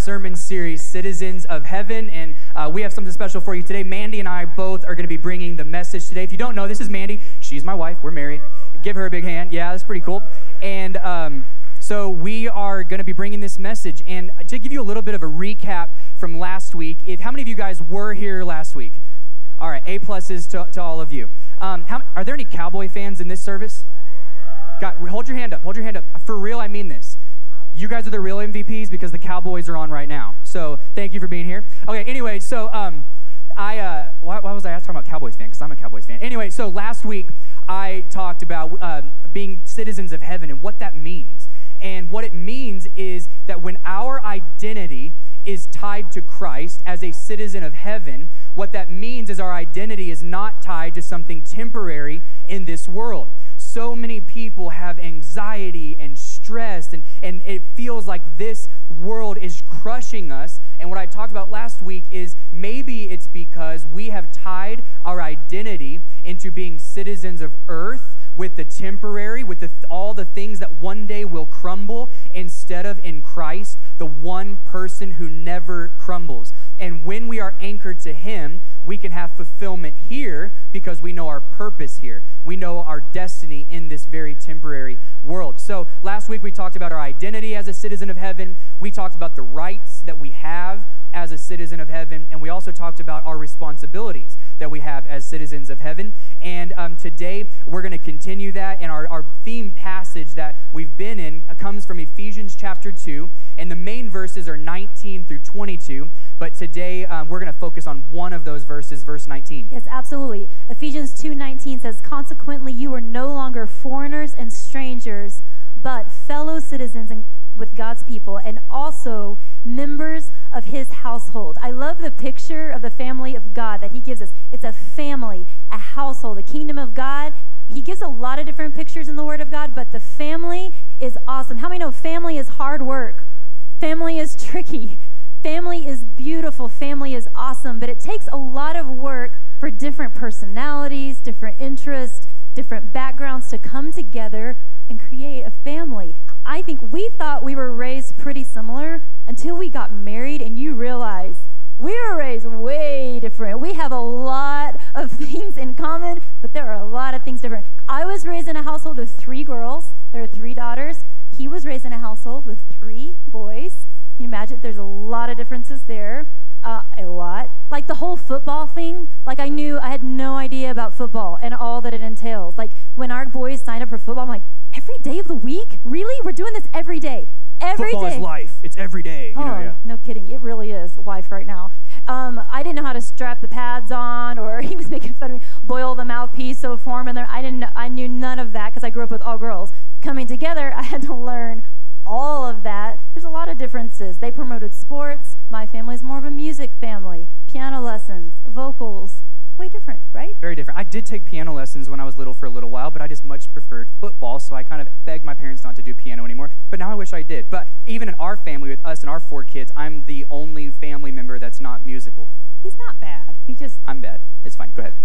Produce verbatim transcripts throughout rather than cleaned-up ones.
sermon series, Citizens of Heaven, and uh, we have something special for you today. Mandy and I both are going to be bringing the message today. If you don't know, this is Mandy. She's my wife. We're married. Give her a big hand. Yeah, that's pretty cool. And um, so we are going to be bringing this message. And to give you a little bit of a recap from last week, if how many of you guys were here last week? All right, A pluses to, to all of you. Um, how, are there any Cowboy fans in this service? God, hold your hand up. Hold your hand up. For real, I mean this. You guys are the real M V Ps because the Cowboys are on right now. So thank you for being here. Okay, anyway, so um, I, uh, why, why was I talking about Cowboys fan? Because I'm a Cowboys fan. Anyway, so last week I talked about uh, being citizens of heaven and what that means. And what it means is that when our identity is tied to Christ as a citizen of heaven, what that means is our identity is not tied to something temporary in this world. So many people have anxiety and stress, and, and it feels like this world is crushing us. And what I talked about last week is maybe it's because we have tied our identity into being citizens of earth with the temporary, with the, all the things that one day will crumble, instead of in Christ, the one person who never crumbles. And when we are anchored to Him, we can have fulfillment here because we know our purpose here. We know our destiny in this very temporary world. So last week we talked about our identity as a citizen of heaven. We talked about the rights that we have as a citizen of heaven. And we also talked about our responsibilities that we have as citizens of heaven. And um, today we're going to continue that. And our, our theme passage that we've been in comes from Ephesians chapter two. And the main verses are nineteen through twenty-two. But today um, we're going to focus on one of those verses, verse nineteen. Yes, absolutely. Ephesians two nineteen says, "Consequently, you are no longer foreigners and strangers, but fellow citizens in, with God's people, and also members of His household." I love the picture of the family of God that He gives us. It's a family, a household, the kingdom of God. He gives a lot of different pictures in the Word of God, but the family is awesome. How many know family is hard work? Family is tricky. Family is beautiful. Family is awesome, but it takes a lot of work for different personalities, different interests, different backgrounds to come together and create a family. I think we thought we were raised pretty similar until we got married, and you realize we were raised way different. We have a lot of things in common, but there are a lot of things different. I was raised in a household of three girls. There are three daughters. He was raised in a household with three boys. Can you imagine? There's a lot of differences there. Uh, a lot. Like the whole football thing, like I knew, I had no idea about football and all that it entails. Like when our boys signed up for football, I'm like, every day of the week? Really? We're doing this every day. Every football day. is life. It's every day. You oh, know, yeah. No kidding. It really is life right now. Um, I didn't know how to strap the pads on, or he was making fun of me, boil the mouthpiece so form in there. I didn't. I knew none of that because I grew up with all girls. Coming together, I had to learn all of that. There's a lot of differences. They promoted sports. My family's more of a music family. Piano lessons, vocals, way different, right? Very different. I did take piano lessons when I was little for a little while, but I just much preferred football, so I kind of begged my parents not to do piano anymore. But now I wish I did. But even in our family, with us and our four kids, I'm the only family member that's not musical. He's not bad. He just... I'm bad. It's fine. Go ahead.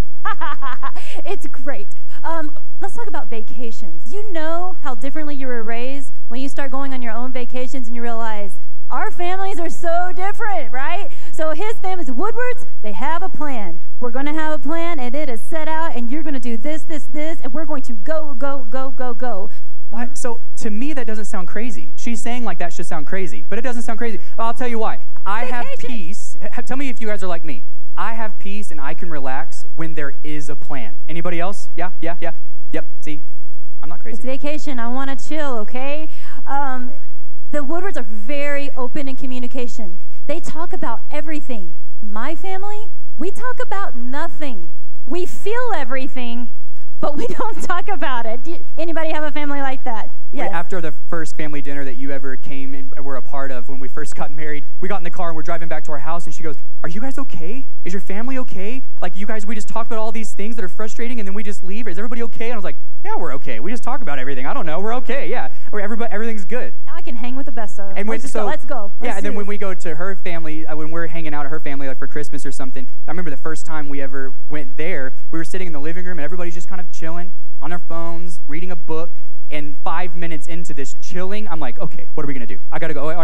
It's great. Um, let's talk about vacations. You know how differently you were raised when you start going on your own vacations and you realize our families are so different, right? So his family's Woodwards, they have a plan. We're going to have a plan, and it is set out, and you're going to do this, this, this, and we're going to go, go, go, go, go. What? So to me, that doesn't sound crazy. She's saying like that should sound crazy, but it doesn't sound crazy. Well, I'll tell you why. I Vacation. have peace. Tell me if you guys are like me. I have peace and I can relax when there is a plan. Anybody else? Yeah, yeah, yeah. Yep, see? I'm not crazy. It's vacation. I want to chill, okay? Um, the Woodwards are very open in communication. They talk about everything. My family, we talk about nothing. We feel everything, but we don't talk about it. Do you, anybody have a family like that? Yes. Wait, after the first family dinner that you ever came and were a part of when we first got married, we got in the car and we're driving back to our house, and she goes, "Are you guys okay? Is your family okay? Like, you guys, we just talked about all these things that are frustrating, and then we just leave. Is everybody okay?" And I was like, "Yeah, we're okay. We just talk about everyththing. I don't know. We're okay. Yeah, we're everybody. Everything's good." Now I can hang with the best of them. And when, let's so, go. Let's go. Let's yeah, and then when we go to her family, uh, when we're hanging out at her family, like for Christmas or something, I remember the first time we ever went there, we were sitting in the living room, and everybody's just kind of chilling on their phones, reading a book. And five minutes into this chilling, I'm like, okay, what are we gonna do? I gotta go. I gotta,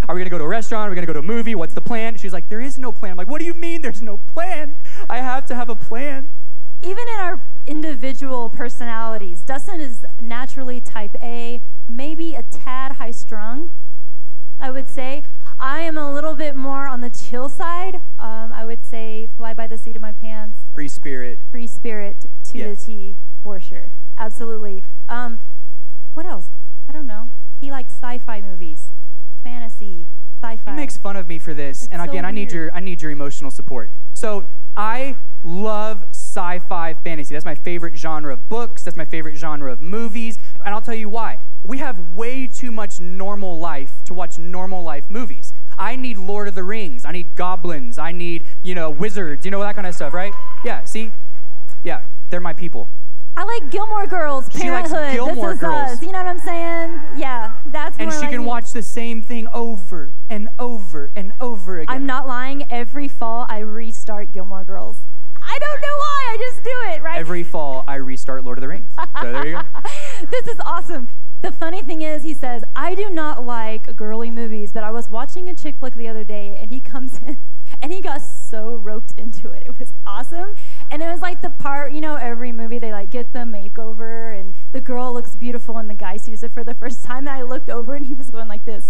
Are we gonna go to a restaurant? Are we gonna go to a movie? What's the plan? She's like, there is no plan. I'm like, what do you mean there's no plan? I have to have a plan. Even in our individual personalities, Dustin is naturally type A, maybe a tad high strung, I would say. I am a little bit more on the chill side. Um, I would say fly by the seat of my pants. Free spirit. Free spirit to Yes. the T, for sure. Absolutely. Um, what else? I don't know. He likes sci-fi movies, fantasy, sci-fi. He makes fun of me for this, It's and so again, I need weird. your I need your emotional support. So I love sci-fi fantasy. That's my favorite genre of books. That's my favorite genre of movies, and I'll tell you why. We have way too much normal life to watch normal life movies. I need Lord of the Rings. I need goblins. I need, you know, wizards. You know, that kind of stuff, right? Yeah. See, yeah, they're my people. I like Gilmore Girls, She likes Parenthood. Gilmore this is Girls. us. You know what I'm saying? Yeah, that's And more she like can me. watch the same thing over and over and over again. I'm not lying. Every fall, I restart Gilmore Girls. I don't know why. I just do it, right? Every fall, I restart Lord of the Rings. So there you go. This is awesome. The funny thing is, he says, I do not like girly movies, but I was watching a chick flick the other day, and he comes in, and he got so roped into it. It was awesome. And it was like the part, you know, every movie, they like get the makeover, and the girl looks beautiful, and the guy sees it for the first time, and I looked over, and he was going like this.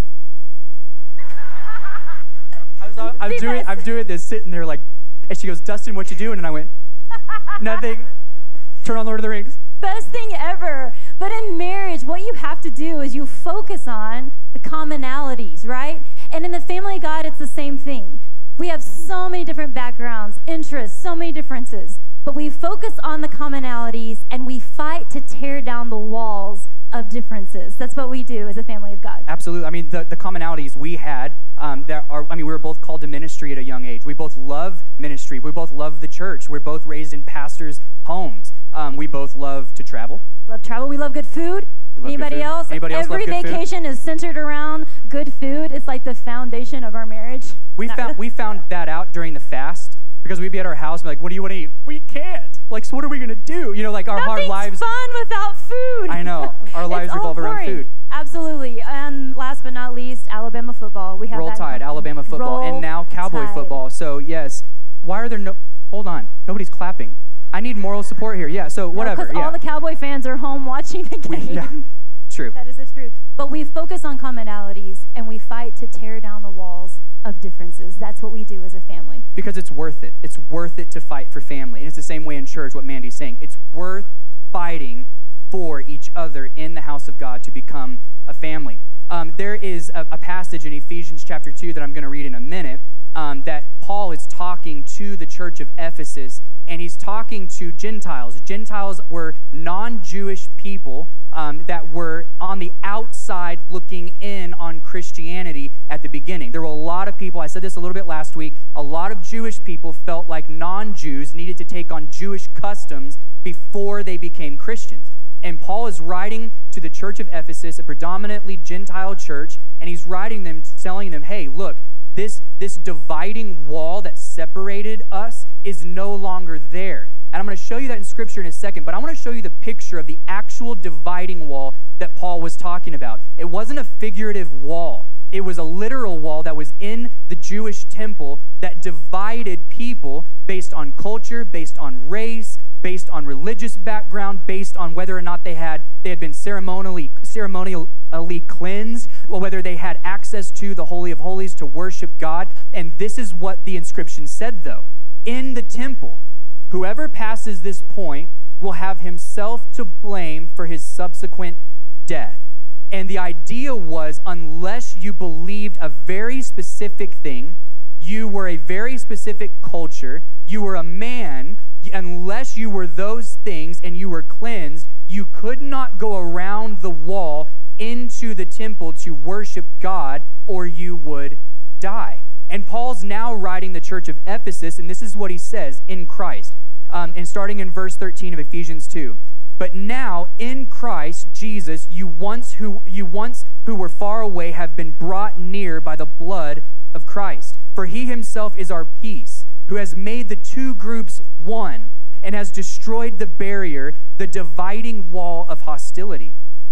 I was, I'm The doing, best. I'm doing this, sitting there like, and she goes, Dustin, what you doing? And I went, nothing. Turn on Lord of the Rings. Best thing ever. But in marriage, what you have to do is you focus on the commonalities, right? And in the family of God, it's the same thing. We have so many different backgrounds, interests, so many differences, but we focus on the commonalities and we fight to tear down the walls of differences. That's what we do as a family of God. Absolutely. I mean, the, the commonalities we had, um, that are, I mean, we were both called to ministry at a young age. We both love ministry. We both love the church. We're both raised in pastors' homes. Um, we both love to travel. Love travel. We love good food. We love good Anybody food. else? Anybody else love Every good food? vacation is centered around good food. It's like the foundation of our marriage. We Not found really. we found that out during the fast because we'd be at our house and be like, what do you want to eat? We can't. Like, so what are we going to do? You know, like our, our Nothing's lives. fun without food. I know. Our lives It's all revolve around boring. food. Absolutely. And last but not least, Alabama football. We have Roll that Tide, Alabama football, Roll and now Cowboy Tide. football. So yes, why are there no? Hold on, nobody's clapping. I need moral support here. Yeah. So whatever. Because Yeah. all the Cowboy fans are home watching the We- game. yeah. True. That is the truth. But we focus on commonalities and we fight to tear down the walls of differences. That's what we do as a family. Because it's worth it. It's worth it to fight for family. And it's the same way in church, what Mandy's saying. It's worth fighting for each other in the house of God to become a family. Um, there is a, a passage in Ephesians chapter two that I'm going to read in a minute um, that Paul is talking to the church of Ephesus, and he's talking to Gentiles. Gentiles were non-Jewish people um, that were on the outside looking in on Christianity at the beginning. There were a lot of people, I said this a little bit last week, a lot of Jewish people felt like non-Jews needed to take on Jewish customs before they became Christians. And Paul is writing to the church of Ephesus, a predominantly Gentile church, and he's writing them, telling them, hey, look, this, this dividing wall that separated us is no longer there. And I'm going to show you that in Scripture in a second, but I want to show you the picture of the actual dividing wall that Paul was talking about. It wasn't a figurative wall. It was a literal wall that was in the Jewish temple that divided people based on culture, based on race, based on religious background, based on whether or not they had they had been ceremonially ceremonially cleansed, or whether they had access to the Holy of Holies to worship God. And this is what the inscription said, though. In the temple, whoever passes this point will have himself to blame for his subsequent death. And the idea was, unless you believed a very specific thing, you were a very specific culture, you were a man, unless you were those things and you were cleansed, you could not go around the wall into the temple to worship God, or you would die. And Paul's now writing the church of Ephesus, and this is what he says in Christ, um, and starting in verse thirteen of Ephesians two. But now in Christ Jesus, you once who you once who were far away have been brought near by the blood of Christ. For he himself is our peace, who has made the two groups one and has destroyed the barrier, the dividing wall of hostility.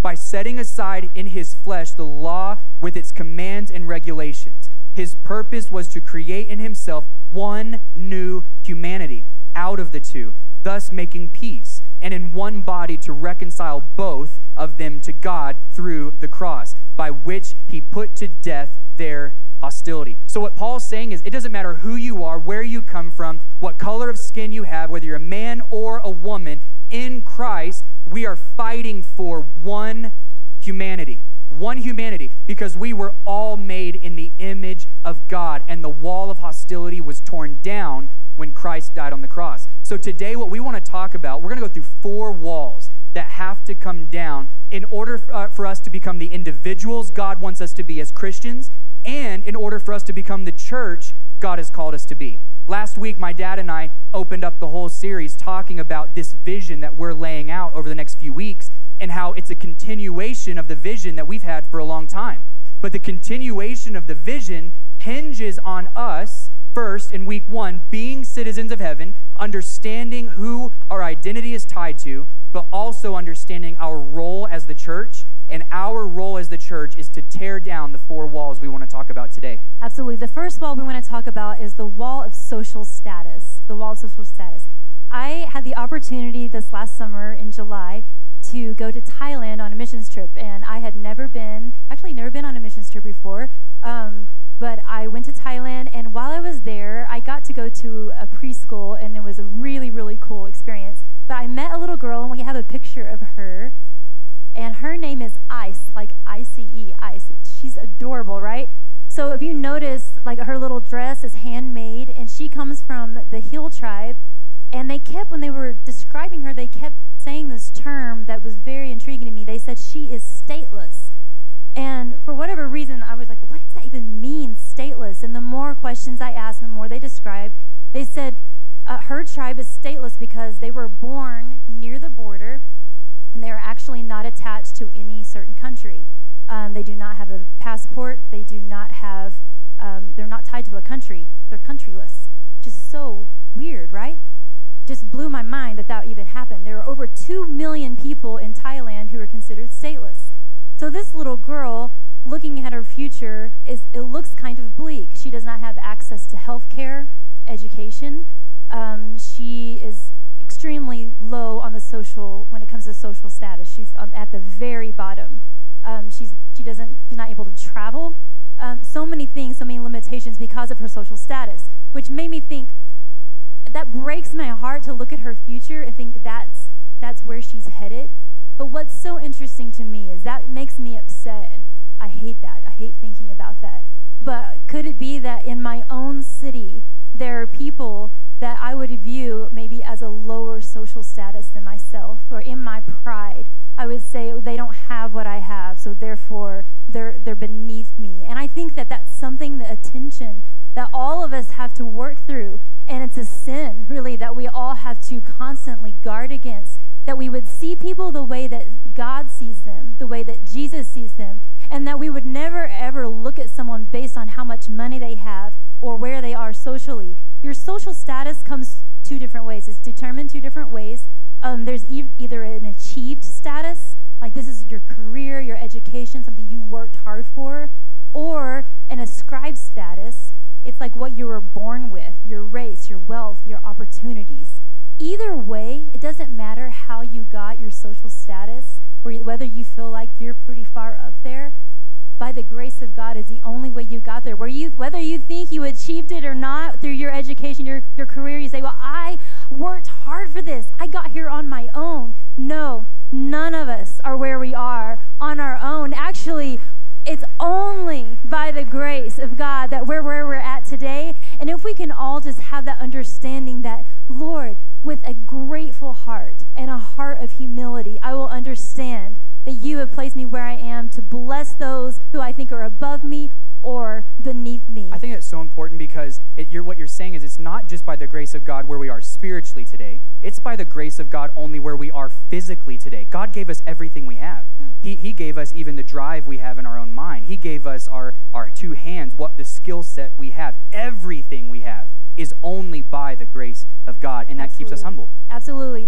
by setting aside in his flesh the law with its commands and regulations. His purpose was to create in himself one new humanity out of the two, thus making peace, and in one body to reconcile both of them to God through the cross, by which he put to death their hostility. So what Paul's saying is, it doesn't matter who you are, where you come from, what color of skin you have, whether you're a man or a woman, in Christ, we are fighting for one humanity. One humanity, because we were all made in the image of God, and the wall of hostility was torn down when Christ died on the cross. So today, what we want to talk about, we're going to go through four walls that have to come down in order uh, for us to become the individuals God wants us to be as Christians, and in order for us to become the church God has called us to be. Last week, my dad and I opened up the whole series talking about this vision that we're laying out over the next few weeks, and how it's a continuation of the vision that we've had for a long time. But the continuation of the vision hinges on us, first, in week one, being citizens of heaven, understanding who our identity is tied to, but also understanding our role as the church. And our role as the church is to tear down the four walls we want to talk about today. Absolutely. The first wall we want to talk about is the wall of social status. The wall of social status. I had the opportunity this last summer in July to go to Thailand on a missions trip, and I had never been, actually never been on a missions trip before, um, but I went to Thailand, and while I was there, I got to go to a preschool, and it was a really, really cool experience. But I met a little girl, and we have a picture of her, and her name is Ice, like I C E, Ice. She's adorable, right? So if you notice, like her little dress is handmade, and she comes from the Hill tribe, and they kept, when they were describing her, they kept saying this term that was very intriguing to me. They said she is stateless. And for whatever reason, I was like, what does that even mean, stateless? And the more questions I asked, the more they described. They said uh, her tribe is stateless because they were born near the border, and they are actually not attached to any certain country. Um, they do not have a passport. They do not have, um, they're not tied to a country. They're countryless. Just so weird, right? Just blew my mind that that even happened. There are over two million people in Thailand who are considered stateless. So this little girl, looking at her future, is it looks kind of bleak. She does not have access to health care, education. Um, she is extremely low on the social, when it comes to social status. She's on, at the very bottom. Um, she's she doesn't she's not able to travel. Um, so many things, so many limitations because of her social status, which made me think, that breaks my heart to look at her future and think that's that's where she's headed. But what's so interesting to me is that makes me upset, and I hate that. I hate thinking about that. But could it be that in my own city, there are people that I would view maybe as a lower social status than myself, or in my pride, I would say, oh, they don't have what I have, so therefore they're they're beneath me. And I think that that's something, that a tension that all of us have to work through. And it's a sin, really, that we all have to constantly guard against, that we would see people the way that God sees them, the way that Jesus sees them, and that we would never, ever look at someone based on how much money they have or where they are socially. Your social status comes two different ways. It's determined two different ways. Um, there's e- either an achieved status, like this is your career, your education, something you worked hard for, or an ascribed status. It's like what you were born with, your race, your wealth, your opportunities. Either way, it doesn't matter how you got your social status, or whether you feel like you're pretty far up there. By the grace of God is the only way you got there. Where you, whether you think you achieved it or not through your education, your, your career, you say, well, I worked hard for this. I got here on my own. No, none of us are where we are on our own. Actually, it's only by the grace of God that we're where we're at today. And if we can all just have that understanding that, Lord, with a grateful heart and a heart of humility, I will understand that you have placed me where I am to bless those who I think are above me or beneath me. I think that's so important because it, you're, what you're saying is it's not just by the grace of God where we are spiritually today. It's by the grace of God only where we are physically today. God gave us everything we have. Hmm. He, he gave us even the drive we have in our own mind. He gave us our, our two hands, what the skill set we have. Everything we have is only by the grace of God, and that Absolutely. keeps us humble. Absolutely. In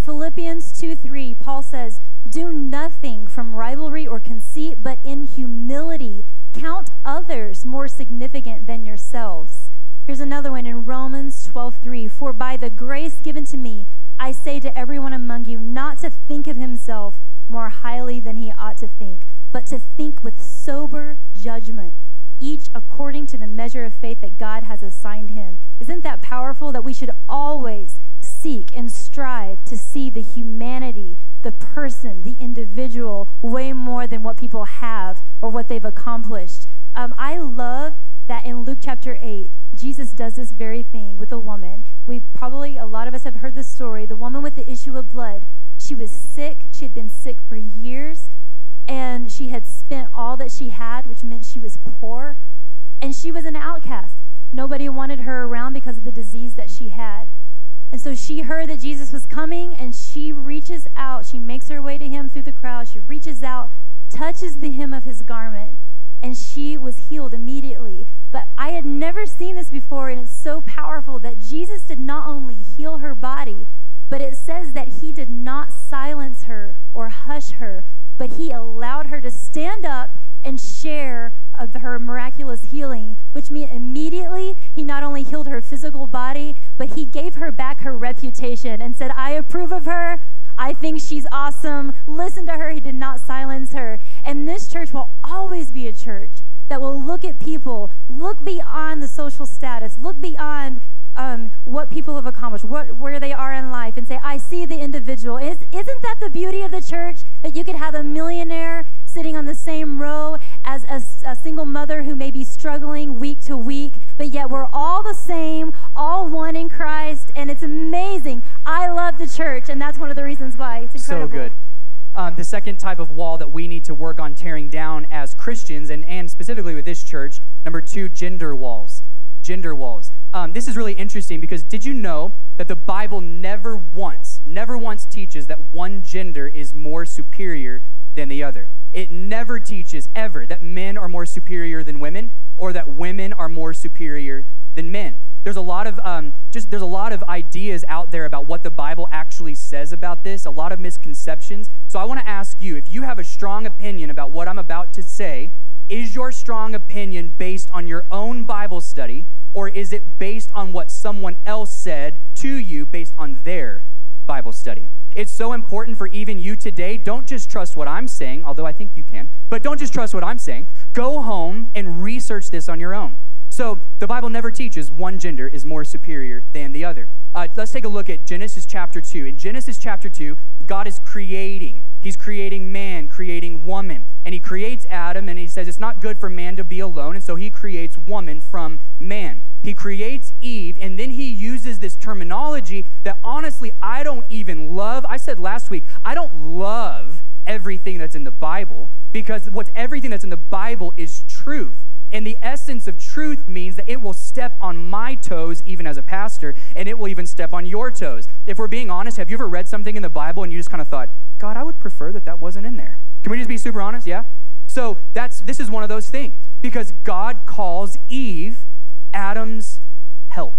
Philippians two three, Paul says, do nothing from rivalry or conceit, but in humility count others more significant than yourselves. Here's another one in Romans twelve three, for by the grace given to me, I say to everyone among you not to think of himself more highly than he ought to think, but to think with sober judgment, each according to the measure of faith that God has assigned him. Isn't that powerful that we should always seek and strive to see the humanity, the person, the individual, way more than what people have or what they've accomplished? Um, I love that in Luke chapter eight, Jesus does this very thing with a woman. We probably, a lot of us have heard this story. The woman with the issue of blood, she was sick. She had been sick for years, and she had spent all that she had, which meant she was poor, and she was an outcast. Nobody wanted her around because of the disease that she had. And so she heard that Jesus was coming, and she reaches out. She makes her way to him through the crowd. She reaches out, touches the hem of his garment, and she was healed immediately. But I had never seen this before, and it's so powerful that Jesus did not only heal her body, but it says that he did not silence her or hush her, but he allowed her to stand up and share of her miraculous healing, which meant immediately he not only healed her physical body, but he gave her back her reputation and said, I approve of her. I think she's awesome. Listen to her. He did not silence her. And this church will always be a church that will look at people, look beyond the social status, look beyond um, what people have accomplished, what, where they are in life, and say, I see the individual. Is, isn't that the beauty of the church? That you could have a millionaire sitting on the same row as a, a single mother who may be struggling week to week, but yet we're all the same, all one in Christ, and it's amazing. I love the church, and that's one of the reasons why. It's incredible. So good. Um, the second type of wall that we need to work on tearing down as Christians, and, and specifically with this church, number two, gender walls. Gender walls. Um, this is really interesting because did you know that the Bible never once, never once teaches that one gender is more superior than the other? It never teaches ever that men are more superior than women or that women are more superior than men. There's a lot of um, just there's a lot of ideas out there about what the Bible actually says about this, a lot of misconceptions. So I want to ask you, if you have a strong opinion about what I'm about to say, is your strong opinion based on your own Bible study, or is it based on what someone else said to you based on their Bible study? It's so important for even you today. Don't just trust what I'm saying, although I think you can, but don't just trust what I'm saying. Go home and research this on your own. So the Bible never teaches one gender is more superior than the other. Uh, let's take a look at Genesis chapter two. In Genesis chapter two, God is creating. He's creating man, creating woman. And he creates Adam, and he says it's not good for man to be alone, and so he creates woman from man. He creates Eve, and then he uses this terminology that honestly I don't even love. I said last week, I don't love everything that's in the Bible, because what's everything that's in the Bible is truth. And the essence of truth means that it will step on my toes, even as a pastor, and it will even step on your toes. If we're being honest, have you ever read something in the Bible and you just kind of thought, God, I would prefer that that wasn't in there? Can we just be super honest? Yeah? So that's this is one of those things, because God calls Eve Adam's help.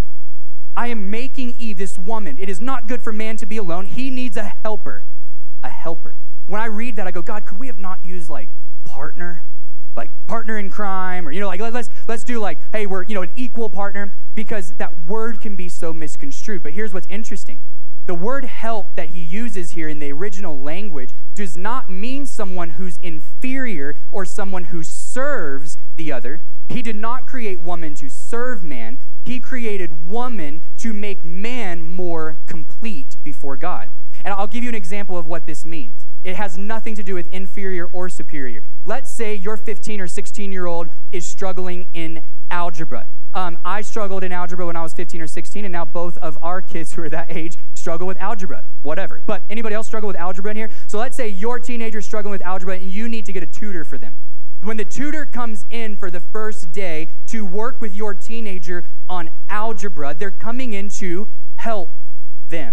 I am making Eve, this woman. It is not good for man to be alone. He needs a helper. A helper. When I read that, I go, God, could we have not used like partner? Like partner in crime, or, you know, like let's let's do like, hey, we're, you know, an equal partner, because that word can be so misconstrued. But here's what's interesting. The word help that he uses here in the original language does not mean someone who's inferior or someone who serves the other. He did not create woman to serve man. He created woman to make man more complete before God. And I'll give you an example of what this means. It has nothing to do with inferior or superior. Let's say your fifteen or sixteen year old is struggling in algebra. Um, I struggled in algebra when I was fifteen or sixteen, and now both of our kids who are that age struggle with algebra, whatever. But anybody else struggle with algebra in here? So let's say your teenager's struggling with algebra and you need to get a tutor for them. When the tutor comes in for the first day to work with your teenager on algebra, they're coming in to help them.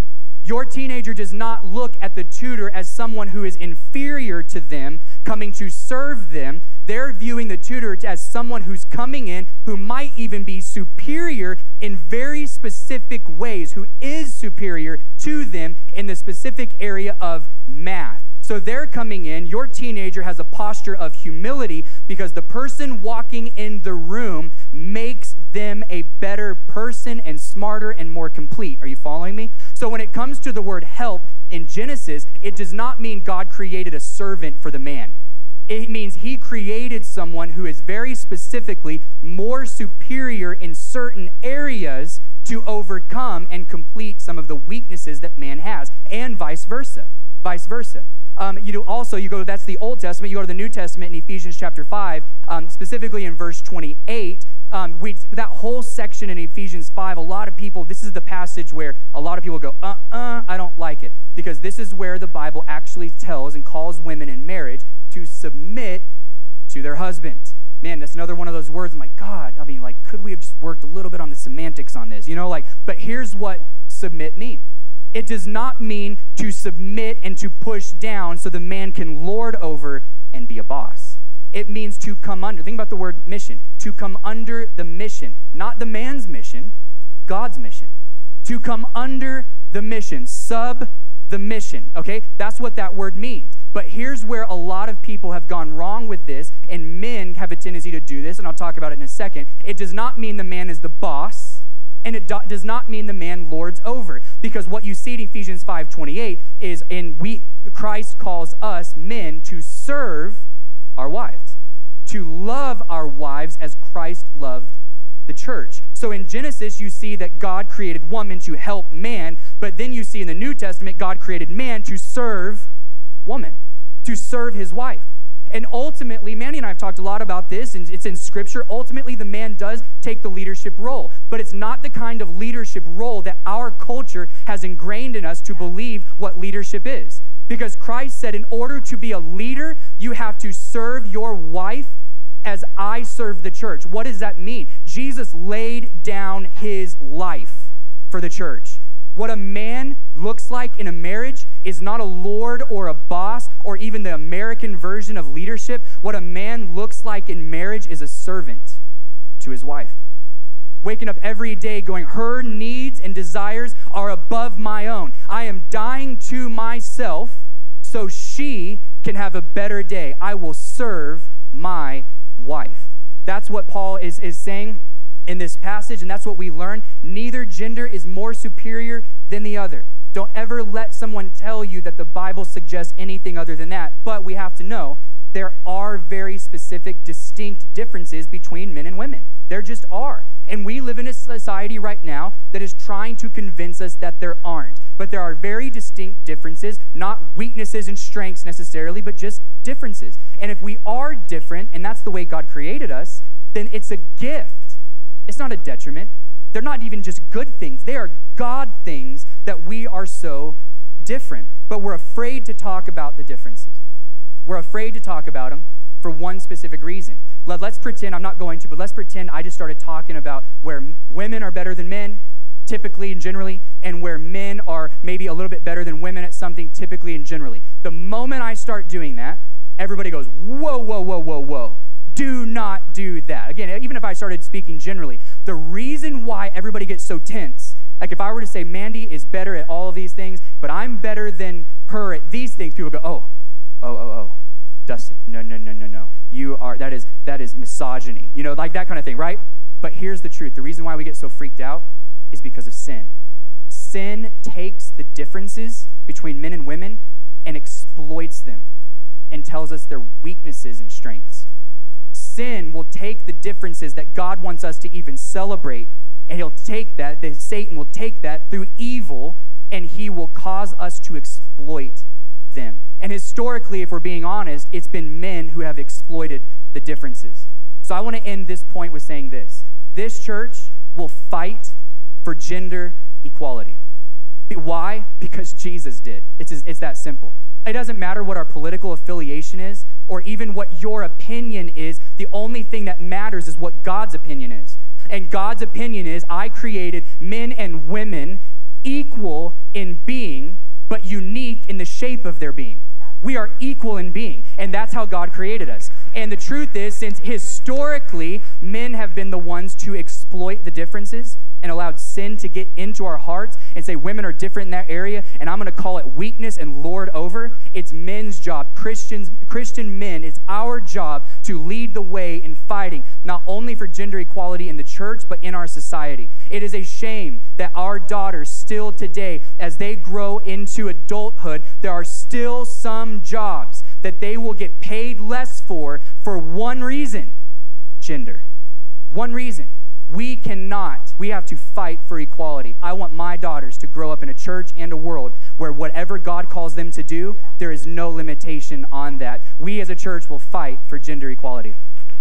Your teenager does not look at the tutor as someone who is inferior to them, coming to serve them. They're viewing the tutor as someone who's coming in who might even be superior in very specific ways, who is superior to them in the specific area of math. So they're coming in, your teenager has a posture of humility because the person walking in the room makes them a better person and smarter and more complete. Are you following me? So when it comes to the word help in Genesis, it does not mean God created a servant for the man. It means he created someone who is very specifically more superior in certain areas to overcome and complete some of the weaknesses that man has, and vice versa, vice versa. Um, you do also, you go, that's the Old Testament, you go to the New Testament in Ephesians chapter five, um, specifically in verse twenty-eight, um, we, that whole section in Ephesians five, a lot of people, this is the passage where a lot of people go, uh-uh, I don't like it, because this is where the Bible actually tells and calls women in marriage to submit to their husbands. Man, that's another one of those words, I'm like, God, I mean, like, could we have just worked a little bit on the semantics on this? You know, like, but here's what submit means. It does not mean to submit and to push down so the man can lord over and be a boss. It means to come under. Think about the word mission. To come under the mission. Not the man's mission, God's mission. To come under the mission. Sub the mission. Okay? That's what that word means. But here's where a lot of people have gone wrong with this, and men have a tendency to do this, and I'll talk about it in a second. It does not mean the man is the boss. And it do, does not mean the man lords over, because what you see in Ephesians five twenty-eight is, in we Christ calls us men to serve our wives, to love our wives as Christ loved the church. So in Genesis, you see that God created woman to help man, but then you see in the New Testament, God created man to serve woman, to serve his wife. And ultimately, Mandy and I have talked a lot about this, and it's in Scripture. Ultimately, the man does take the leadership role, but it's not the kind of leadership role that our culture has ingrained in us to believe what leadership is. Because Christ said, in order to be a leader, you have to serve your wife as I serve the church. What does that mean? Jesus laid down his life for the church. What a man looks like in a marriage is not a lord or a boss or even the American version of leadership. What a man looks like in marriage is a servant to his wife. Waking up every day going, her needs and desires are above my own. I am dying to myself so she can have a better day. I will serve my wife. That's what Paul is, is saying in this passage, and that's what we learn. Neither gender is more superior than the other. Don't ever let someone tell you that the Bible suggests anything other than that. But we have to know there are very specific, distinct differences between men and women. There just are. And we live in a society right now that is trying to convince us that there aren't. But there are very distinct differences, not weaknesses and strengths necessarily, but just differences. And if we are different, and that's the way God created us, then it's a gift. It's not a detriment. They're not even just good things. They are God things that we are so different. But we're afraid to talk about the differences. We're afraid to talk about them for one specific reason. Let, let's pretend, I'm not going to, but let's pretend I just started talking about where women are better than men, typically and generally, and where men are maybe a little bit better than women at something typically and generally. The moment I start doing that, everybody goes, whoa, whoa, whoa, whoa, whoa. Do not do that. Again, even if I started speaking generally, the reason why everybody gets so tense, like if I were to say Mandy is better at all of these things, but I'm better than her at these things, people go, oh, oh, oh, oh, Dustin, no, no, no, no, no. You are, that is, that is misogyny, you know, like that kind of thing, right? But here's the truth. The reason why we get so freaked out is because of sin. Sin takes the differences between men and women and exploits them and tells us their weaknesses and strengths. Sin will take the differences that God wants us to even celebrate, and he'll take that, that Satan will take that through evil, and he will cause us to exploit them. And historically, if we're being honest, it's been men who have exploited the differences. So I want to end this point with saying this. This church will fight for gender equality. Why? Because Jesus did. It's, it's that simple. It doesn't matter what our political affiliation is or even what your opinion is. The only thing that matters is what God's opinion is. And God's opinion is, I created men and women equal in being, but unique in the shape of their being. We are equal in being, and that's how God created us. And the truth is, since historically men have been the ones to exploit the differences and allowed sin to get into our hearts and say women are different in that area, and I'm going to call it weakness and lord over, it's men's job. Christians, Christian men, it's our job to lead the way in fighting, not only for gender equality in the church, but in our society. It is a shame that our daughters still today, as they grow into adulthood, there are still some jobs that they will get paid less for, for one reason: gender. One reason. We cannot, we have to fight for equality. I want my daughters to grow up in a church and a world where whatever God calls them to do, there is no limitation on that. We as a church will fight for gender equality.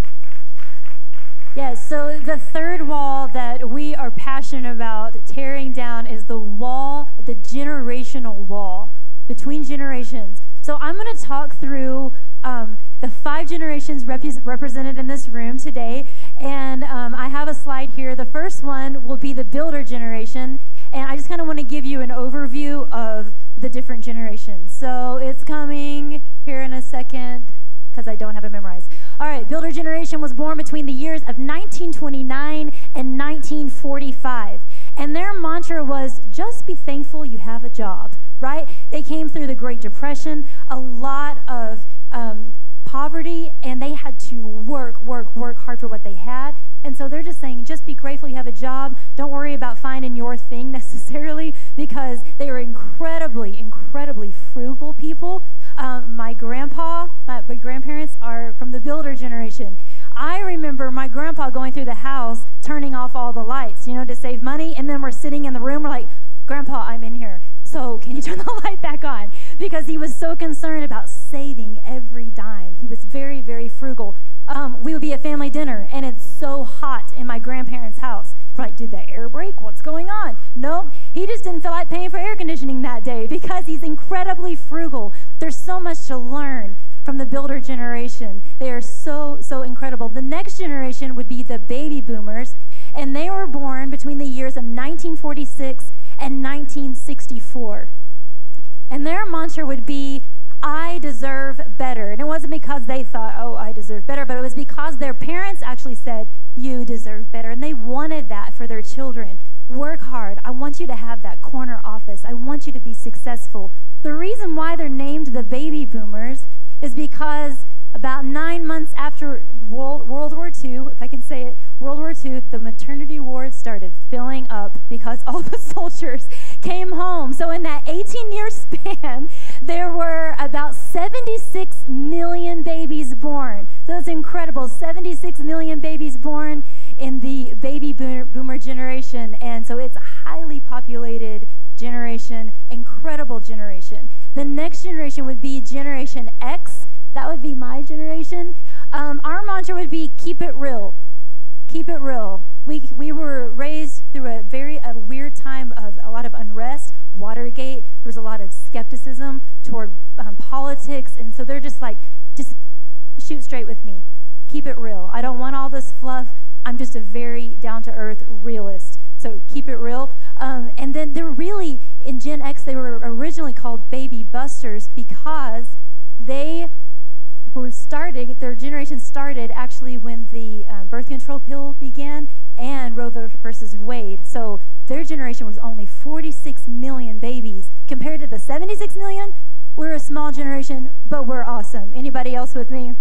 Yes, so the third wall that we are passionate about tearing down is the wall, the generational wall between generations. So I'm going to talk through um, the five generations rep- represented in this room today, and um, I have a slide here. The first one will be the builder generation, and I just kind of want to give you an overview of the different generations. So it's coming here in a second because I don't have it memorized. All right, builder generation was born between the years of nineteen twenty-nine and nineteen forty-five, and their mantra was, just be thankful you have a job, right? They came through the Great Depression, a lot of um, poverty, and they had to work, work, work hard for what they had. And so they're just saying, just be grateful you have a job. Don't worry about finding your thing necessarily, because they were incredibly, incredibly frugal people. Um, my grandpa, my, my grandparents are from the builder generation. I remember my grandpa going through the house, turning off all the lights, you know, to save money. And then we're sitting in the room, we're like, Grandpa, I'm in here. So can you turn the light back on? Because he was so concerned about saving every dime. He was very, very frugal. Um, we would be at family dinner, and it's so hot in my grandparents' house. We're like, did the air break? What's going on? Nope. He just didn't feel like paying for air conditioning that day because he's incredibly frugal. There's so much to learn from the builder generation. They are so, so incredible. The next generation would be the baby boomers, and they were born between the years of nineteen forty-six and nineteen sixty-four. And their mantra would be, I deserve better. And it wasn't because they thought, oh, I deserve better, but it was because their parents actually said, you deserve better. And they wanted that for their children. Work hard. I want you to have that corner office. I want you to be successful. The reason why they're named the baby boomers is because about nine months after World, World War Two, if I can say it, World War Two, the maternity wards started filling up because all the soldiers came home. So in that eighteen-year span, there were about seventy-six million babies born. So that's incredible. seventy-six million babies born in the baby boomer generation. And so it's a highly populated generation, incredible generation. The next generation would be Generation X. That would be my generation. Um, our mantra would be, keep it real. Keep it real. We, we were raised through a very a weird time of a lot of unrest, Watergate. There was a lot of skepticism toward um, politics. And so they're just like, just shoot straight with me. Keep it real. I don't want all this fluff. I'm just a very down-to-earth realist. So keep it real. Um, and then they're really, in Gen X, they were originally called baby busters because they were starting, their generation started actually when the um, birth control pill began and Roe versus Wade. So their generation was only forty-six million babies. Compared to the seventy-six million, we're a small generation, but we're awesome. Anybody else with me?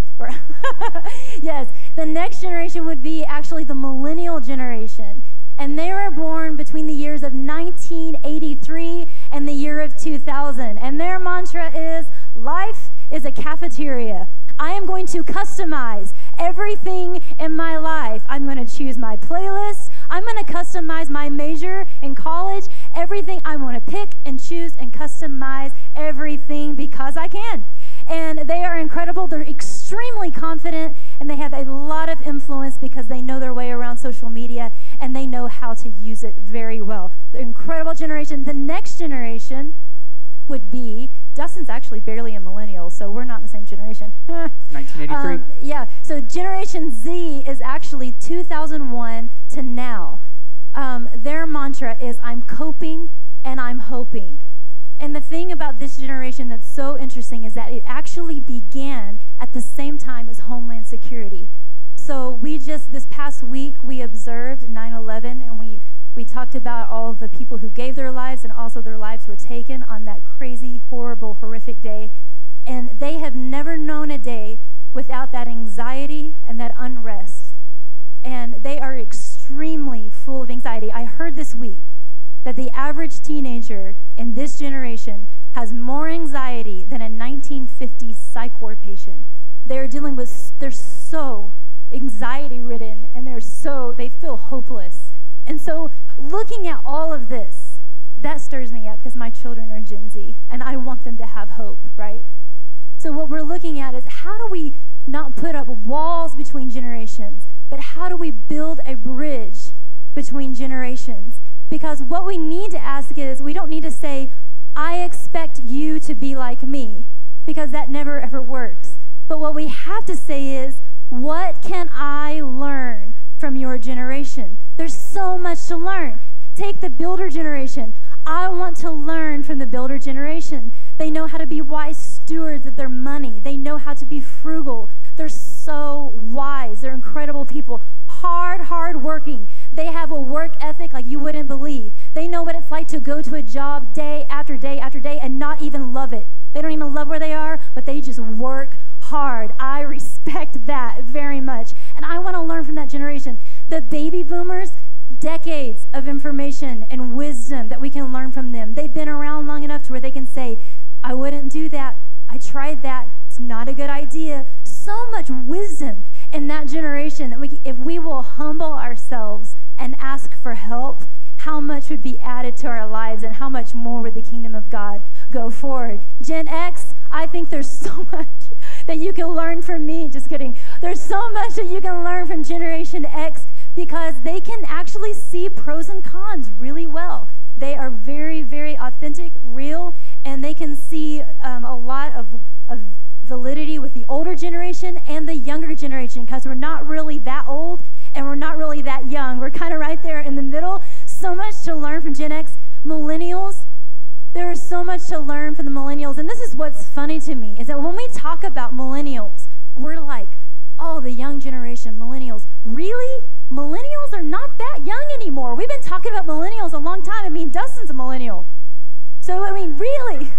Yes. The next generation would be actually the millennial generation. And they were born between the years of nineteen eighty-three and the year of two thousand. And their mantra is, life is a cafeteria. I am going to customize everything in my life. I'm going to choose my playlist. I'm going to customize my major in college. Everything I want to pick and choose and customize everything because I can. And they are incredible. They're extremely confident, and they have a lot of influence because they know their way around social media, and they know how to use it very well. The incredible generation. The next generation would be, Dustin's actually barely a millennial, so we're not in the same generation. nineteen eighty-three. Um, yeah, so Generation Z is actually two thousand one to now. Um, their mantra is, I'm coping and I'm hoping. And the thing about this generation that's so interesting is that it actually began at the same time as Homeland Security. So we just, this past week, we observed nine eleven, and we, we talked about all the people who gave their lives, and also their lives were taken on that crazy, horrible, horrific day. And they have never known a day without that anxiety and that unrest. And they are extremely full of anxiety. I heard this week that the average teenager in this generation has more anxiety than a nineteen fifties psych ward patient. They're dealing with, they're so anxiety ridden, and they're so, they feel hopeless. And so looking at all of this, that stirs me up because my children are Gen Z and I want them to have hope, right? So what we're looking at is how do we not put up walls between generations, but how do we build a bridge between generations? Because what we need to ask is, we don't need to say, I expect you to be like me, because that never ever works. But what we have to say is, what can I learn from your generation? There's so much to learn. Take the builder generation. I want to learn from the builder generation. They know how to be wise stewards of their money. They know how to be frugal. They're so wise. They're incredible people. Hard, hard working. They have a work ethic like you wouldn't believe. They know what it's like to go to a job day after day after day and not even love it. They don't even love where they are, but they just work hard. I respect that very much. And I want to learn from that generation. The baby boomers, decades of information and wisdom that we can learn from them. They've been around long enough to where they can say, I wouldn't do that. I tried that. It's not a good idea. So much wisdom in that generation that we, if we will humble ourselves and ask for help, how much would be added to our lives and how much more would the kingdom of God go forward. Gen X, I think there's so much that you can learn from me. Just kidding. There's so much that you can learn from Generation X because they can actually see pros and cons really well. They are very, very authentic, real, and they can see um, a lot of, of validity with the older generation and the younger generation because we're not really that old and we're not really that young. We're kind of right there in the middle. So much to learn from Gen X. Millennials, there is so much to learn from the millennials. And this is what's funny to me, is that when we talk about millennials, we're like, oh, the young generation, millennials. Really? Millennials are not that young anymore. We've been talking about millennials a long time. I mean, Dustin's a millennial. So, I mean, really?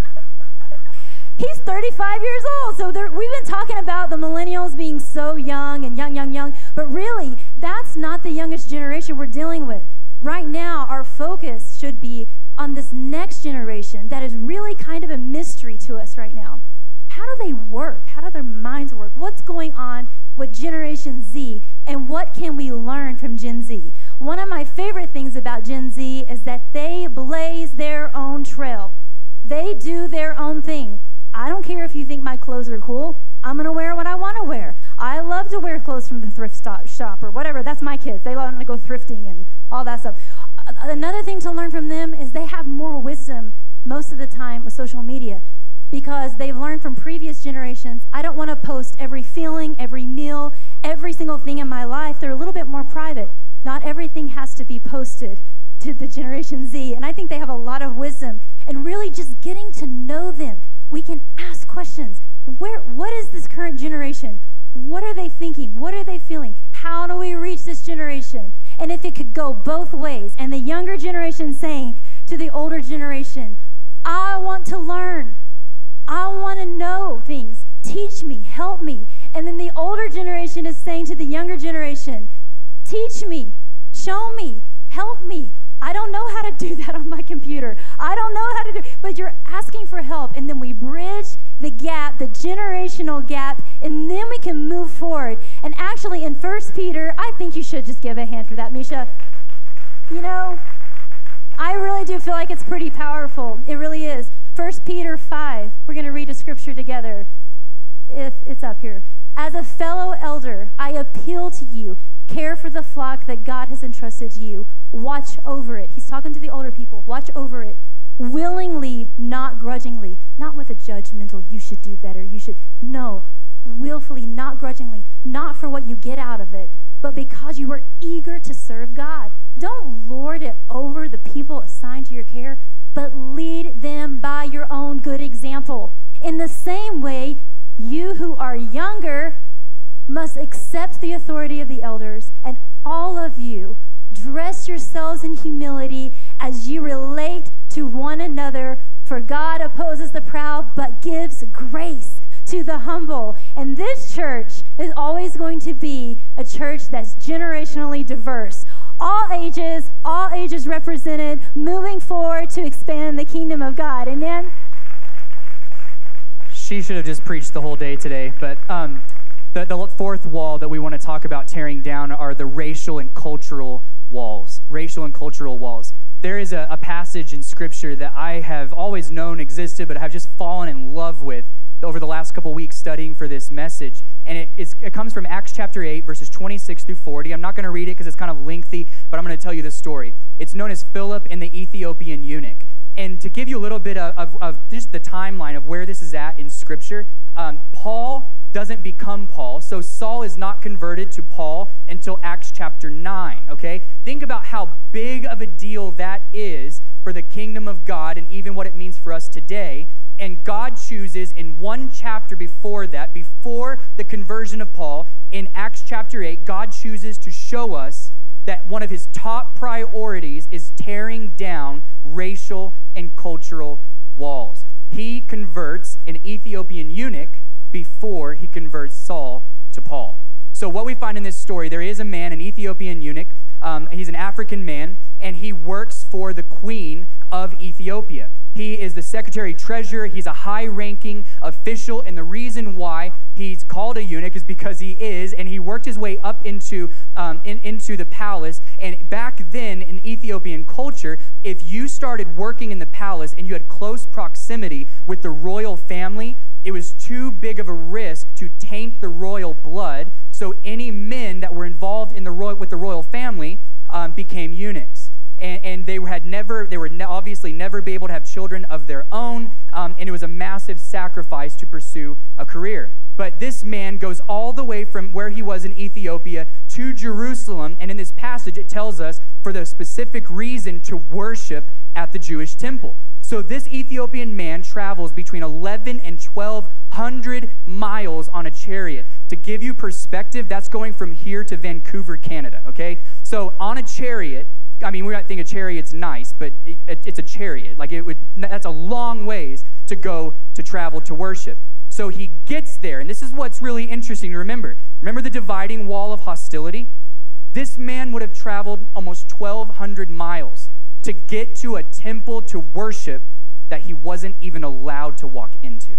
He's thirty-five years old. So there, we've been talking about the millennials being so young and young, young, young. But really, that's not the youngest generation we're dealing with. Right now, our focus should be on this next generation that is really kind of a mystery to us right now. How do they work? How do their minds work? What's going on with Generation Z? And what can we learn from Gen Z? One of my favorite things about Gen Z is that they blaze their own trail. They do their own thing. I don't care if you think my clothes are cool. I'm going to wear what I want to wear. I love to wear clothes from the thrift stop, shop or whatever. That's my kids. They love to go thrifting and all that stuff. Another thing to learn from them is they have more wisdom most of the time with social media because they've learned from previous generations. I don't want to post every feeling, every meal, every single thing in my life. They're a little bit more private. Not everything has to be posted to the Generation Z. And I think they have a lot of wisdom. And really just getting to know them, we can ask questions. Where, what is this current generation? What are they thinking? What are they feeling? How do we reach this generation? And if it could go both ways, and the younger generation saying to the older generation, I want to learn. I want to know things. Teach me, help me. And then the older generation is saying to the younger generation, teach me, show me, help me. I don't know how to do that on my computer. I don't know how to do, but you're asking for help. And then we bridge the gap, the generational gap, and then we can move forward. And actually in First Peter, I think you should just give a hand for that, Misha. You know, I really do feel like it's pretty powerful. It really is. First Peter five, we're going to read a scripture together. If it's up here. As a fellow elder, I appeal to you, care for the flock that God has entrusted to you. Watch over it. He's talking to the older people. Watch over it. Willingly, not grudgingly. Not with a judgmental, you should do better, you should. No. Willfully, not grudgingly. Not for what you get out of it, but because you are eager to serve God. Don't lord it over the people assigned to your care, but lead them by your own good example. In the same way, you who are younger must accept the authority of the elders, and all of you dress yourselves in humility as you relate to one another, for God opposes the proud but gives grace to the humble. And this church is always going to be a church that's generationally diverse. All ages, all ages represented, moving forward to expand the kingdom of God. Amen? She should have just preached the whole day today, but um, the, the fourth wall that we want to talk about tearing down are the racial and cultural walls. Racial and cultural walls. There is a, a passage in Scripture that I have always known existed, but have just fallen in love with over the last couple weeks studying for this message. And it, it's, it comes from Acts chapter eight, verses twenty-six through forty. I'm not going to read it because it's kind of lengthy, but I'm going to tell you the story. It's known as Philip and the Ethiopian eunuch. And to give you a little bit of, of, of just the timeline of where this is at in Scripture, um, Paul doesn't become Paul. So Saul is not converted to Paul until Acts chapter nine, okay? Think about how big of a deal that is for the kingdom of God and even what it means for us today. And God chooses in one chapter before that, before the conversion of Paul, in Acts chapter eight, God chooses to show us that one of his top priorities is tearing down racial and cultural walls. He converts an Ethiopian eunuch before he converts Saul to Paul. So what we find in this story, there is a man, an Ethiopian eunuch. Um, he's an African man, and he works for the queen of Ethiopia. He is the secretary treasurer. He's a high-ranking official, and the reason why he's called a eunuch is because he is, and he worked his way up into um, in, into the palace. And back then in Ethiopian culture, if you started working in the palace and you had close proximity with the royal family, it was too big of a risk to taint the royal blood. So any men that were involved in the royal with the royal family um, became eunuchs. And, and they had never, they were ne- obviously never be able to have children of their own, um, and it was a massive sacrifice to pursue a career. But this man goes all the way from where he was in Ethiopia to Jerusalem, and in this passage it tells us for the specific reason to worship at the Jewish temple. So this Ethiopian man travels between eleven and twelve hundred miles on a chariot. To give you perspective, that's going from here to Vancouver, Canada, okay? So on a chariot, I mean, we might think a chariot's nice, but it, it, it's a chariot. Like it would, that's a long ways to go to travel to worship. So he gets there, and this is what's really interesting to remember. Remember the dividing wall of hostility? This man would have traveled almost twelve hundred miles to get to a temple to worship that he wasn't even allowed to walk into.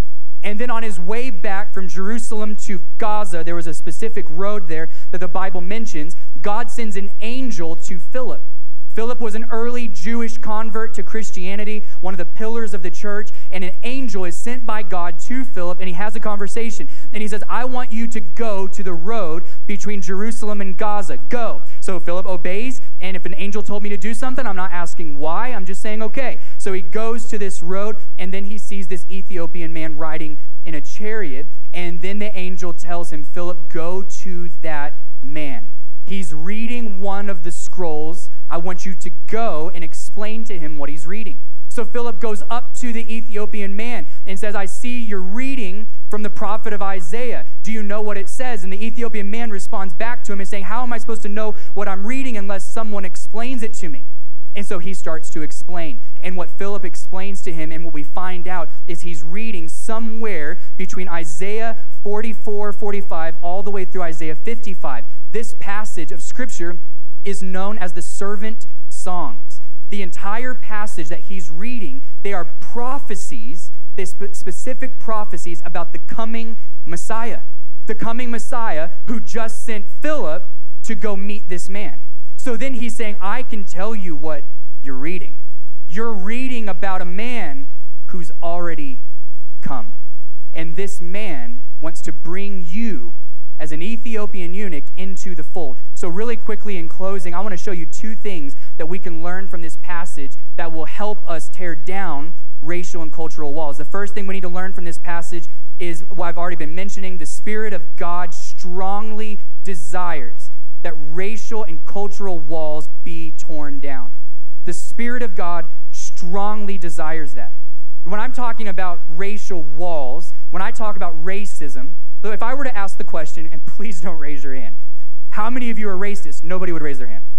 And then on his way back from Jerusalem to Gaza, there was a specific road there that the Bible mentions. God sends an angel to Philip. Philip was an early Jewish convert to Christianity, one of the pillars of the church, and an angel is sent by God to Philip, and he has a conversation. And he says, I want you to go to the road between Jerusalem and Gaza. Go. So Philip obeys, and if an angel told me to do something, I'm not asking why, I'm just saying, okay. So he goes to this road, and then he sees this Ethiopian man riding in a chariot, and then the angel tells him, Philip, go to that man. He's reading one of the scrolls. I want you to go and explain to him what he's reading. So Philip goes up to the Ethiopian man and says, I see you're reading from the prophet of Isaiah. Do you know what it says? And the Ethiopian man responds back to him and saying, how am I supposed to know what I'm reading unless someone explains it to me? And so he starts to explain. And what Philip explains to him and what we find out is he's reading somewhere between Isaiah forty-four, forty-five, all the way through Isaiah fifty-five. This passage of Scripture is known as the servant songs. The entire passage that he's reading, they are prophecies, they spe- specific prophecies about the coming Messiah. The coming Messiah who just sent Philip to go meet this man. So then he's saying, I can tell you what you're reading. You're reading about a man who's already come. And this man wants to bring you as an Ethiopian eunuch into the fold. So really quickly in closing, I want to show you two things that we can learn from this passage that will help us tear down racial and cultural walls. The first thing we need to learn from this passage is what I've already been mentioning. The Spirit of God strongly desires that racial and cultural walls be torn down. The Spirit of God strongly desires that. When I'm talking about racial walls, when I talk about racism, so if I were to ask the question, and please don't raise your hand, how many of you are racist? Nobody would raise their hand.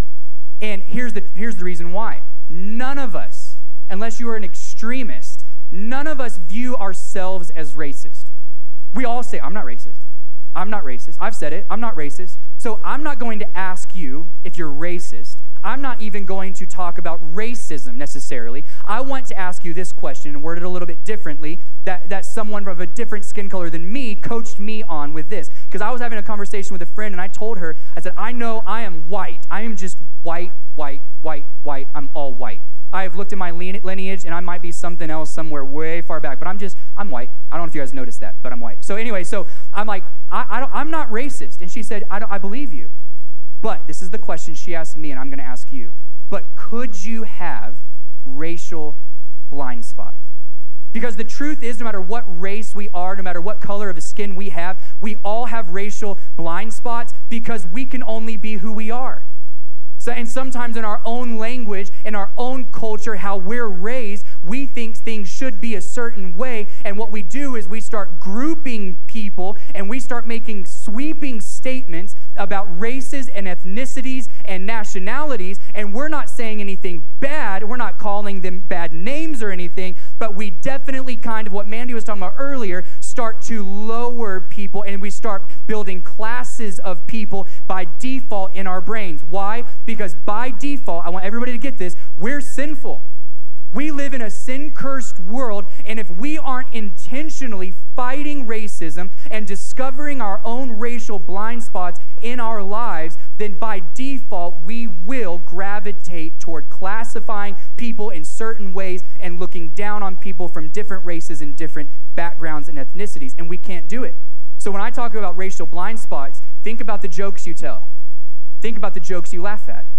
And here's the, here's the reason why. None of us, unless you are an extremist, none of us view ourselves as racist. We all say, I'm not racist. I'm not racist. I've said it. I'm not racist. So I'm not going to ask you if you're racist. I'm not even going to talk about racism necessarily. I want to ask you this question and word it a little bit differently that, that someone of a different skin color than me coached me on with this. Because I was having a conversation with a friend and I told her, I said, I know I am white. I am just white, white, white, white. I'm all white. I have looked at my lineage and I might be something else somewhere way far back, but I'm just, I'm white. I don't know if you guys noticed that, but I'm white. So anyway, so I'm like, I, I don't, I'm not racist. And she said, I, don't, I believe you. But this is the question she asked me, and I'm going to ask you. But could you have racial blind spots? Because the truth is, no matter what race we are, no matter what color of the skin we have, we all have racial blind spots because we can only be who we are. So, and sometimes in our own language, in our own culture, how we're raised, we think things should be a certain way. And what we do is we start grouping people and we start making sweeping statements about races and ethnicities and nationalities. And we're not saying anything bad. We're not calling them bad names or anything. But we definitely kind of, what Mandy was talking about earlier, start to lower people and we start building classes of people by default in our brains. Why? Because by default, I want everybody to get this, we're sinful. We live in a sin-cursed world, and if we aren't intentionally fighting racism and discovering our own racial blind spots in our lives, then by default, we will gravitate toward classifying people in certain ways and looking down on people from different races and different backgrounds and ethnicities, and we can't do it. So when I talk about racial blind spots, think about the jokes you tell. Think about the jokes you laugh at.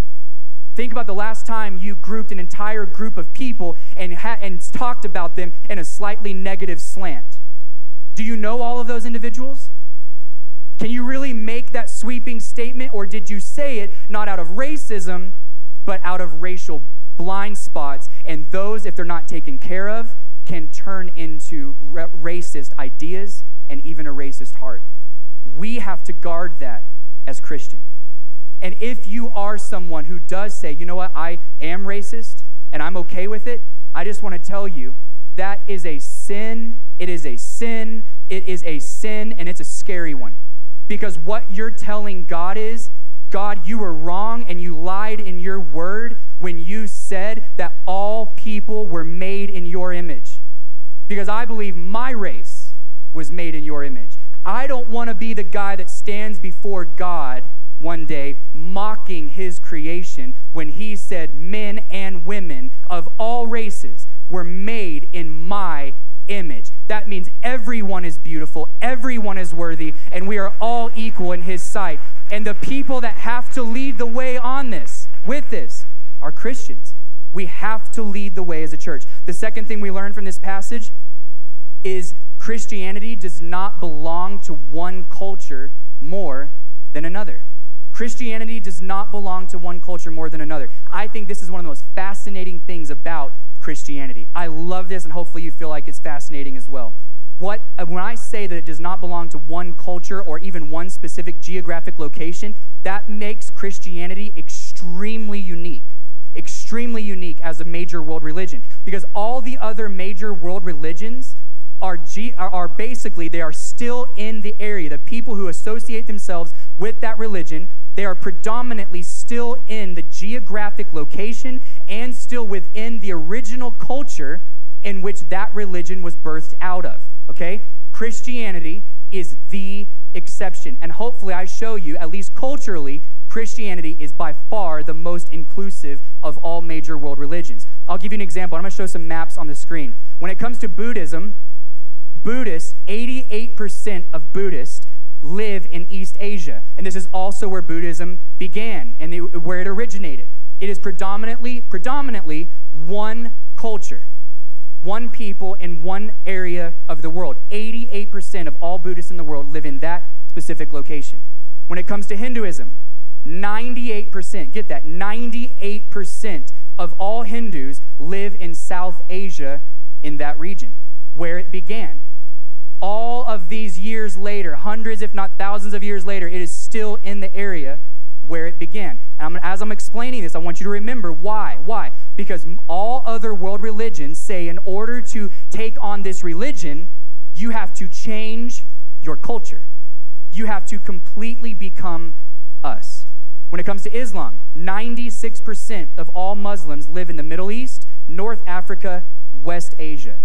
Think about the last time you grouped an entire group of people and, ha- and talked about them in a slightly negative slant. Do you know all of those individuals? Can you really make that sweeping statement, or did you say it not out of racism, but out of racial blind spots? And those, if they're not taken care of, can turn into ra- racist ideas and even a racist heart. We have to guard that as Christians. And if you are someone who does say, you know what, I am racist and I'm okay with it, I just want to tell you that is a sin, it is a sin, it is a sin, and it's a scary one. Because what you're telling God is, God, you were wrong and you lied in your word when you said that all people were made in your image. Because I believe my race was made in your image. I don't want to be the guy that stands before God one day mocking his creation when he said men and women of all races were made in my image. That means everyone is beautiful, everyone is worthy, and we are all equal in his sight. And the people that have to lead the way on this, with this, are Christians. We have to lead the way as a church. The second thing we learn from this passage is Christianity does not belong to one culture more than another. Christianity does not belong to one culture more than another. I think this is one of the most fascinating things about Christianity. I love this, and hopefully you feel like it's fascinating as well. What, when I say that it does not belong to one culture or even one specific geographic location, that makes Christianity extremely unique. Extremely unique as a major world religion. Because all the other major world religions Are, G, are, are basically, they are still in the area. The people who associate themselves with that religion, they are predominantly still in the geographic location and still within the original culture in which that religion was birthed out of, okay? Christianity is the exception. And hopefully I show you, at least culturally, Christianity is by far the most inclusive of all major world religions. I'll give you an example. I'm going to show some maps on the screen. When it comes to Buddhism, Buddhists, eighty-eight percent of Buddhists live in East Asia. And this is also where Buddhism began and they, where it originated. It is predominantly, predominantly one culture, one people in one area of the world. eighty-eight percent of all Buddhists in the world live in that specific location. When it comes to Hinduism, ninety-eight percent, get that, ninety-eight percent of all Hindus live in South Asia in that region where it began. All of these years later, hundreds if not thousands of years later, it is still in the area where it began. And I'm, as I'm explaining this, I want you to remember why. Why? Because all other world religions say in order to take on this religion, you have to change your culture. You have to completely become us. When it comes to Islam, ninety-six percent of all Muslims live in the Middle East, North Africa, West Asia.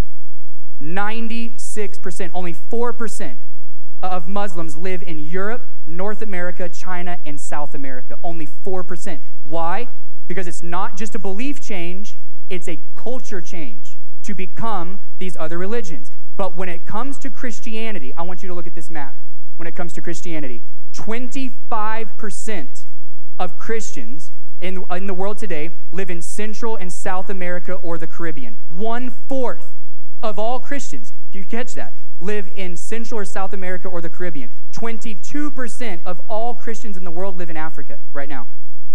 ninety-six percent, only four percent of Muslims live in Europe, North America, China, and South America. Only four percent. Why? Because it's not just a belief change, it's a culture change to become these other religions. But when it comes to Christianity, I want you to look at this map. When it comes to Christianity, twenty-five percent of Christians in, in the world today live in Central and South America or the Caribbean. One-fourth of all Christians, do you catch that, live in Central or South America or the Caribbean. twenty-two percent of all Christians in the world live in Africa right now.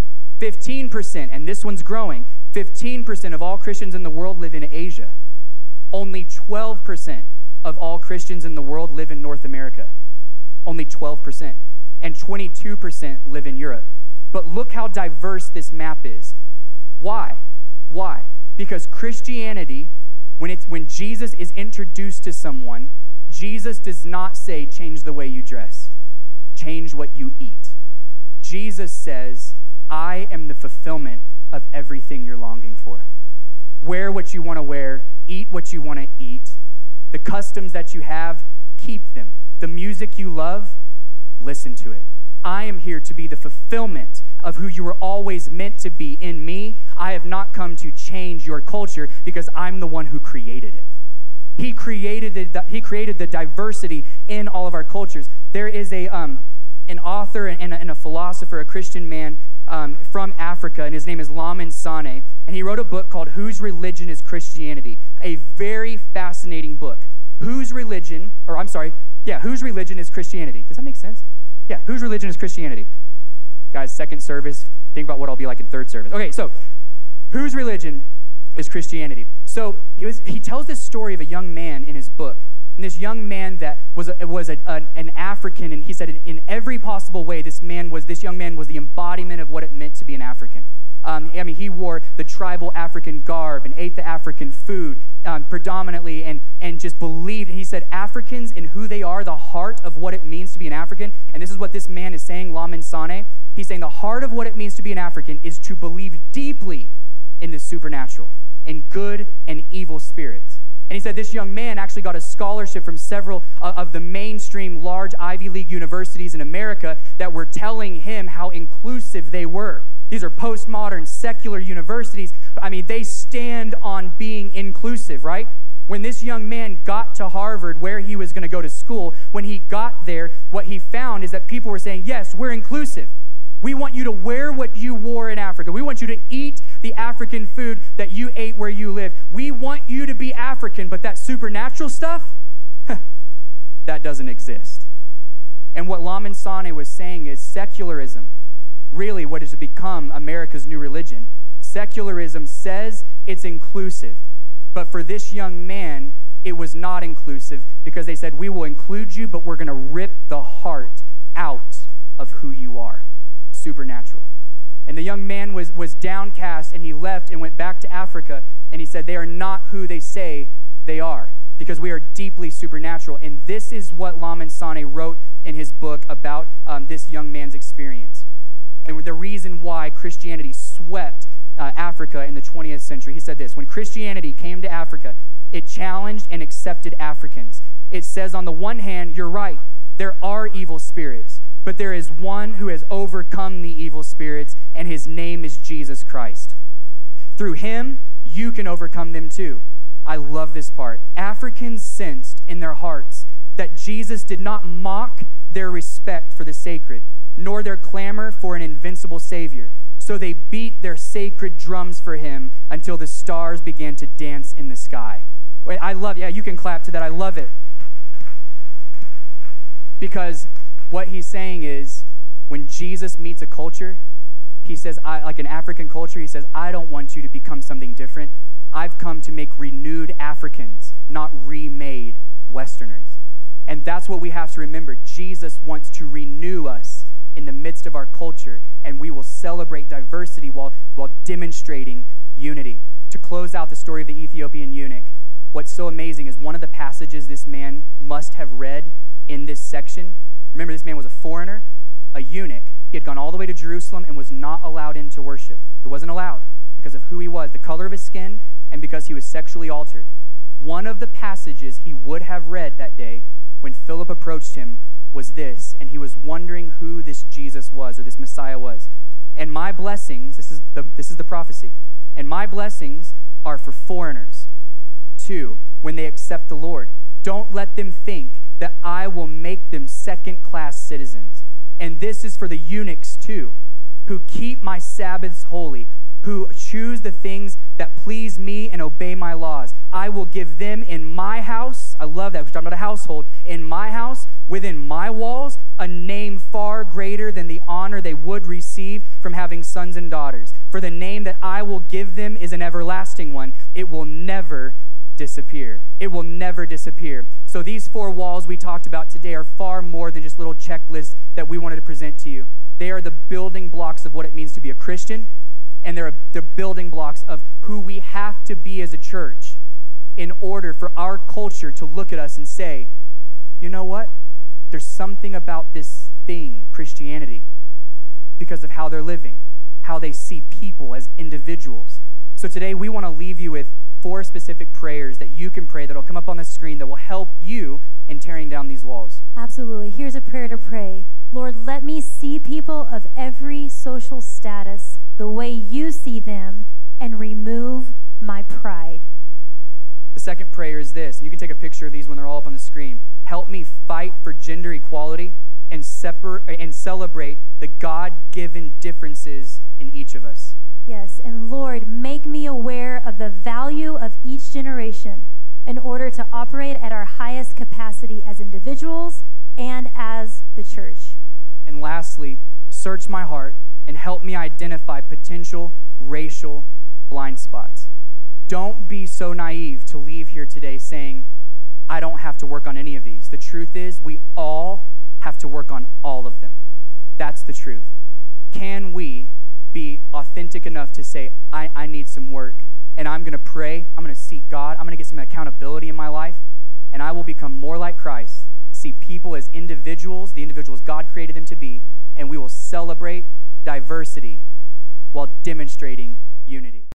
fifteen percent, and this one's growing, fifteen percent of all Christians in the world live in Asia. Only twelve percent of all Christians in the world live in North America. Only twelve percent. And twenty-two percent live in Europe. But look how diverse this map is. Why? Why? Because Christianity, when it's when Jesus is introduced to someone, Jesus does not say, change the way you dress, change what you eat. Jesus says, I am the fulfillment of everything you're longing for. Wear what you want to wear, eat what you want to eat. The customs that you have, keep them. The music you love, listen to it. I am here to be the fulfillment of who you were always meant to be in me. I have not come to change your culture because I'm the one who created it. He created it, he created the diversity in all of our cultures. There is a um, an author and a, and a philosopher, a Christian man um, from Africa, and his name is Lamin Sanneh, and he wrote a book called Whose Religion is Christianity? A very fascinating book. Whose religion, or I'm sorry, yeah, whose religion is Christianity? Does that make sense? Yeah, whose religion is Christianity? Guys, second service, think about what I'll be like in third service. Okay, so whose religion is Christianity? So he, was, he tells this story of a young man in his book. And this young man that was, a, was a, a, an African, and he said in, in every possible way, this man was, this young man was the embodiment of what it meant to be an African. Um, I mean, he wore the tribal African garb and ate the African food um, predominantly and, and just believed. And he said Africans and who they are, the heart of what it means to be an African, and this is what this man is saying, Lamin Sanneh. He's saying the heart of what it means to be an African is to believe deeply in the supernatural, in good and evil spirits. And he said this young man actually got a scholarship from several uh, of the mainstream large Ivy League universities in America that were telling him how inclusive they were. These are postmodern, secular universities. I mean, they stand on being inclusive, right? When this young man got to Harvard, where he was going to go to school, when he got there, what he found is that people were saying, yes, we're inclusive. We want you to wear what you wore in Africa. We want you to eat the African food that you ate where you lived. We want you to be African, but that supernatural stuff, that doesn't exist. And what Lamin Sanneh was saying is secularism, really what has become America's new religion. Secularism says it's inclusive, but for this young man, it was not inclusive because they said, we will include you, but we're going to rip the heart out of who you are. Supernatural. And the young man was, was downcast, and he left and went back to Africa, and he said, they are not who they say they are because we are deeply supernatural. And this is what Lamin Sanneh wrote in his book about um, this young man's experience. And the reason why Christianity swept uh, Africa in the twentieth century, he said this, when Christianity came to Africa, it challenged and accepted Africans. It says on the one hand, you're right, there are evil spirits, but there is one who has overcome the evil spirits, and his name is Jesus Christ. Through him, you can overcome them too. I love this part. Africans sensed in their hearts that Jesus did not mock their respect for the sacred, nor their clamor for an invincible Savior. So they beat their sacred drums for him until the stars began to dance in the sky. Wait, I love, yeah, you can clap to that. I love it. Because what he's saying is, when Jesus meets a culture, he says, I, like an African culture, he says, I don't want you to become something different. I've come to make renewed Africans, not remade Westerners. And that's what we have to remember. Jesus wants to renew us in the midst of our culture, and we will celebrate diversity while, while demonstrating unity. To close out the story of the Ethiopian eunuch, what's so amazing is one of the passages this man must have read in this section. Remember, this man was a foreigner, a eunuch. He had gone all the way to Jerusalem and was not allowed in to worship. It wasn't allowed because of who he was, the color of his skin, and because he was sexually altered. One of the passages he would have read that day when Philip approached him was this, and he was wondering who this Jesus was, or this Messiah was. And my blessings, this is the, this is the prophecy, and my blessings are for foreigners, too, when they accept the Lord. Don't let them think that I will make them second-class citizens. And this is for the eunuchs, too, who keep my Sabbaths holy, who choose the things that please me and obey my laws. I will give them in my house, I love that, we're talking about a household, in my house, within my walls, a name far greater than the honor they would receive from having sons and daughters. For the name that I will give them is an everlasting one. It will never disappear. It will never disappear. So these four walls we talked about today are far more than just little checklists that we wanted to present to you. They are the building blocks of what it means to be a Christian, and they're the building blocks of who we have to be as a church in order for our culture to look at us and say, you know what? There's something about this thing, Christianity, because of how they're living, how they see people as individuals. So today we want to leave you with four specific prayers that you can pray that will come up on the screen that will help you in tearing down these walls. Absolutely. Here's a prayer to pray. Lord, let me see people of every social status the way you see them and remove my pride. The second prayer is this, and you can take a picture of these when they're all up on the screen. Help me fight for gender equality and separ- and celebrate the God-given differences in each of us. Yes, and Lord, make me aware of the value of each generation in order to operate at our highest capacity as individuals and as the church. And lastly, search my heart and help me identify potential racial blind spots. Don't be so naive to leave here today saying, I don't have to work on any of these. The truth is, we all have to work on all of them. That's the truth. Can we be authentic enough to say, I, I need some work, and I'm going to pray, I'm going to seek God, I'm going to get some accountability in my life, and I will become more like Christ, see people as individuals, the individuals God created them to be, and we will celebrate diversity while demonstrating unity.